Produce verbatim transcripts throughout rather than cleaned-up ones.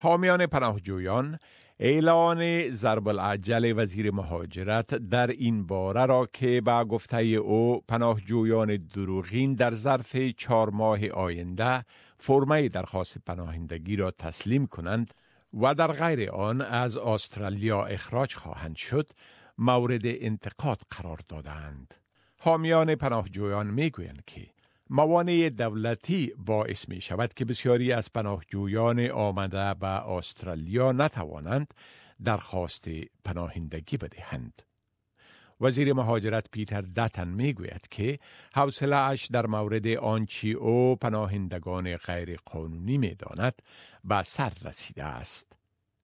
حامیان پناهجویان اعلان ضرب العجل وزیر مهاجرت در این باره را که با گفته او پناهجویان دروغین در ظرف چهار ماه آینده فرمه درخواست پناهندگی را تسلیم کنند و در غیر آن از استرالیا اخراج خواهند شد مورد انتقاد قرار دادند. حامیان پناهجویان میگویند که موانع دولتی باعث می شود که بسیاری از پناهجویان آمده به استرالیا نتوانند درخواست پناهندگی بدهند. وزیر مهاجرت پیتر داتن می گوید که حوصله اش در مورد آنچه او پناهندگان غیر قانونی می داند به سر رسیده است.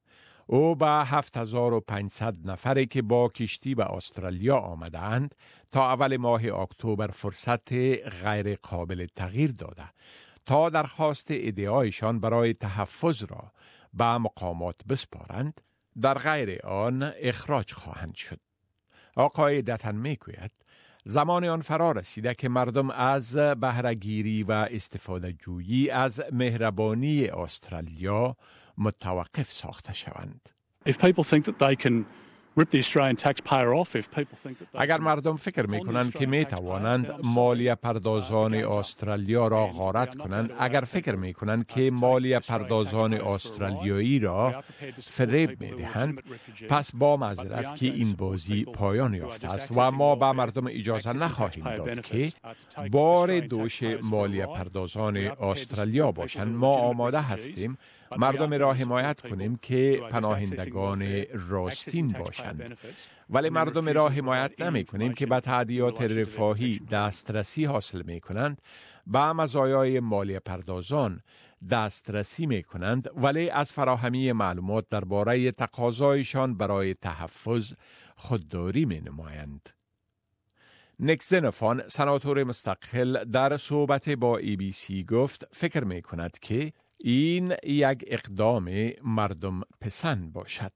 او به هفت هزار و پانصد نفری که با کشتی به استرالیا آمده اند تا اول ماه اکتبر فرصت غیر قابل تغییر داده تا درخواست ادعایشان برای تحفظ را به مقامات بسپارند، در غیر آن اخراج خواهند شد. آقای داتن میگوید زمان آن فرا رسیده که مردم از بهره‌گیری و استفاده جویی از مهربانی استرالیا متوقف ساخته شوند. If people think that they can rip the Australian taxpayer off, if people think that they اگر مردم فکر می کنند که می توانند مالیه پردازان استرالیا را غارت کنند، اگر فکر می کنند که مالیه پردازان استرالیایی را فریب می دهند، پس با معذرت که این بازی پایان یافته است و ما به مردم اجازه نخواهیم داد که بار دوش مالیه پردازان استرالیا باشند. ما آماده هستیم مردم را حمایت کنیم که پناهندگان راستین باشند، ولی مردم را حمایت نمی کنیم که به تادیات رفاهی دسترسی حاصل می کنند، به مزایای مالیه پردازان دسترسی می کنند، ولی از فراهمی معلومات درباره تقاضایشان برای تحفظ خودداری می نمایند. نیک زنفان، سناتور مستقل، در صحبت با ای بی سی گفت فکر می کند که این یک اقدام مردم پسند باشد.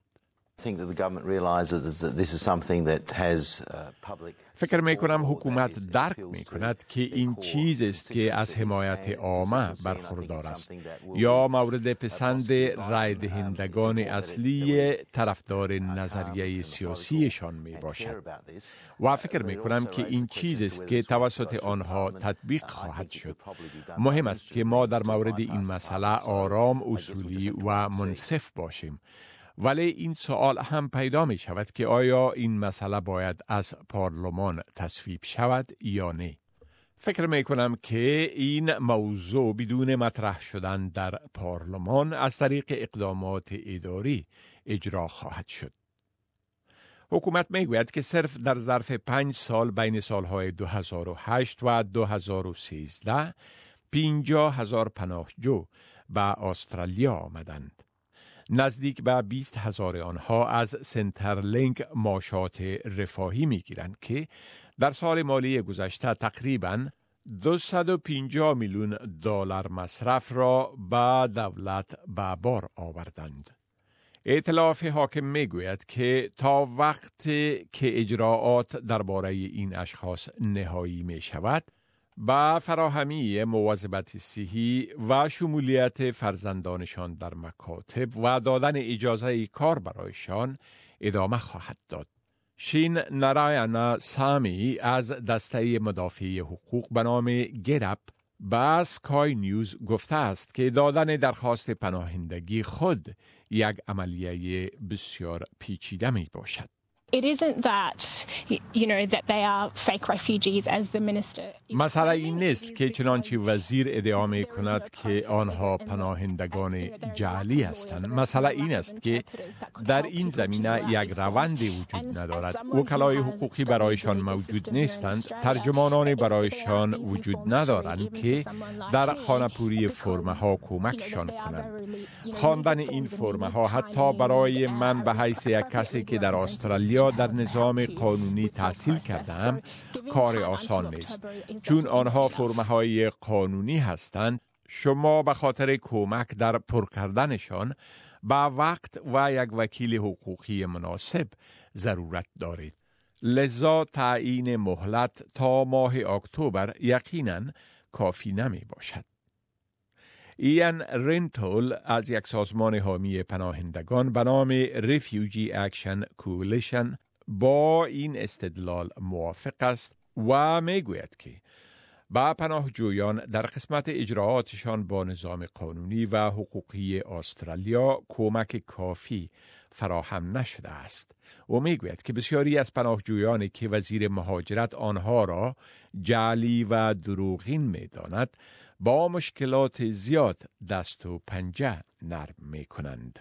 فکر می کنم حکومت درک می کند که این چیز است که از حمایت عامه برخوردار است یا مورد پسند رای دهندگان اصلی طرفدار نظریه سیاسیشان می باشد و فکر می کنم که این چیز است که توسط آنها تطبیق خواهد شد. مهم است که ما در مورد این مسئله آرام، اصولی و منصف باشیم، ولی این سوال هم پیدا می شود که آیا این مسئله باید از پارلمان تصویب شود یا نه. فکر می کنم که این موضوع بدون مطرح شدن در پارلمان از طریق اقدامات اداری اجرا خواهد شد. حکومت می گوید که صرف در ظرف پنج سال بین سالهای دو هزار و هشت و دو هزار و سیزده پنجاه هزار پناهجو به استرالیا آمدند. نزدیک به بیست هزار آنها از سنترلینک معاشات رفاهی می گیرند که در سال مالی گذشته تقریباً دویست و پنجاه میلیون دلار مصرف را به دولت به بار آوردند. ائتلاف حاکم می گوید که تا وقتی که اجراعات درباره این اشخاص نهایی می شود، با فراهمی مواظبت صحی و شمولیت فرزندانشان در مکاتب و دادن اجازه کار برایشان ادامه خواهد داد. شین نارایانا سامی از دسته مدافع حقوق به نام گیت اپ با سکای نیوز گفته است که دادن درخواست پناهندگی خود یک عملیه بسیار پیچیده می باشد. It isn't that, you know, that they are fake refugees as the minister. مسئله این نیست که چنانچه وزیر ادعا می کند که آنها پناهندگان جعلی هستند. مسئله این است که در این زمینه یک روندی وجود ندارد. وکلای حقوقی برایشان موجود نیستند. ترجمانان برایشان وجود ندارند که در خانه‌پوری فرمه ها کمکشان کنند. خواندن این فرمه ها حتی برای من به حیث یک کسی که در استرالیا در نظام قانونی تحصیل کردم کار آسان نیست، چون آنها فرمه های قانونی هستند. شما به خاطر کمک در پر کردنشان با وقت و یک وکیل حقوقی مناسب ضرورت دارید. لذا تعیین مهلت تا ماه اکتبر یقیناً کافی نمی باشد. ایان رنتول از یک سازمان حامی پناهندگان به نام Refugee Action Coalition با این استدلال موافق است و میگوید که با پناهجویان در قسمت اجراعاتشان با نظام قانونی و حقوقی استرالیا کمک کافی فراهم نشده است. او میگوید که بسیاری از پناهجویانی که وزیر مهاجرت آنها را جعلی و دروغین می‌داند با مشکلات زیاد دست و پنجه نرم می‌کنند.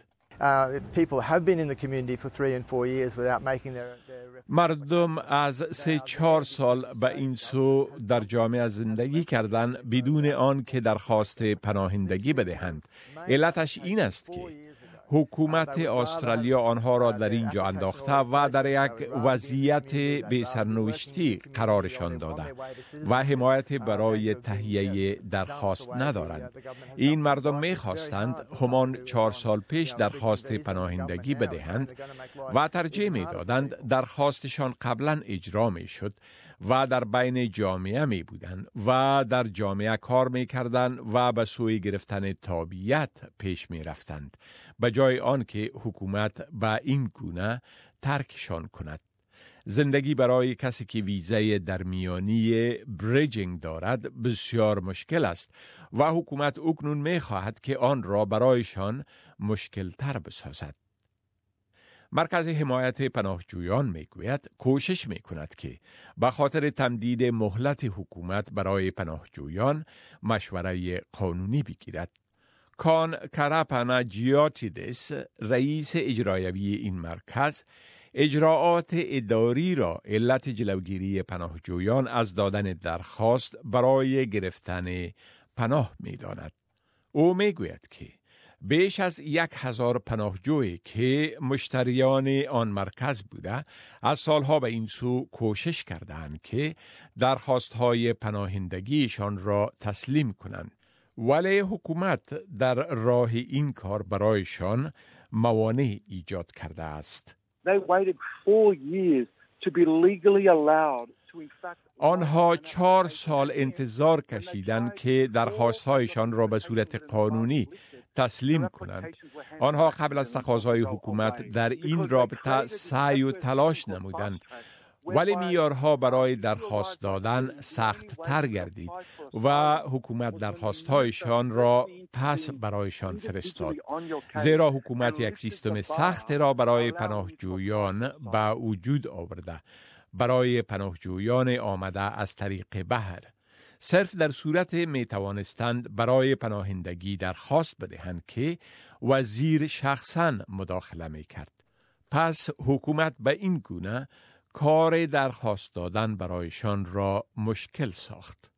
مردم از سه چهار سال به این سو در جامعه زندگی کردن بدون آن که درخواست پناهندگی بدهند. علتش این است که حکومت استرالیا آنها را در اینجا انداخته و در یک وضعیت به سرنوشتی قرارشان داده و حمایت برای تهیه درخواست ندارند. این مردم می خواستند همان چهار سال پیش درخواست پناهندگی بدهند و ترجیح می دادند درخواستشان قبلا اجرا می شد و در بین جامعه می بودند و در جامعه کار می کردند و به سوی گرفتن تابعیت پیش می رفتند، به جای آن که حکومت به این گونه ترکشان کند. زندگی برای کسی که ویزای درمیانی بریجینگ دارد بسیار مشکل است و حکومت اکنون می خواهد که آن را برایشان مشکل تر بسازد. مرکز حمایت پناهجویان میگوید کوشش میکند که به خاطر تمدید مهلت حکومت برای پناهجویان مشوره قانونی بگیرد. کان کراپانا جیاتیدس، رئیس اجرایوی این مرکز، اجراعات اداری را علت جلوگیری پناهجویان از دادن درخواست برای گرفتن پناه می‌داند. او میگوید که بیش از یک هزار پناهجویی که مشتریان آن مرکز بوده از سالها به این سو کوشش کردند که درخواست‌های پناهندگیشان را تسلیم کنند، ولی حکومت در راه این کار برایشان موانع ایجاد کرده است. آنها چهار سال انتظار کشیدند که درخواست‌هایشان را به صورت قانونی تسلیم کنند. آنها قبل از تقاضای حکومت در این رابطه سعی و تلاش نمودند، ولی معیارها برای درخواست دادن سخت تر گردید و حکومت درخواست‌هایشان را پس برایشان فرستاد. زیرا حکومت یک سیستم سخت را برای پناهجویان به وجود آورده، برای پناهجویان آمده از طریق بحر. صرف در صورت می توانستند برای پناهندگی درخواست بدهند که وزیر شخصاً مداخله می کرد. پس حکومت به این گونه کار درخواست دادن برایشان را مشکل ساخت.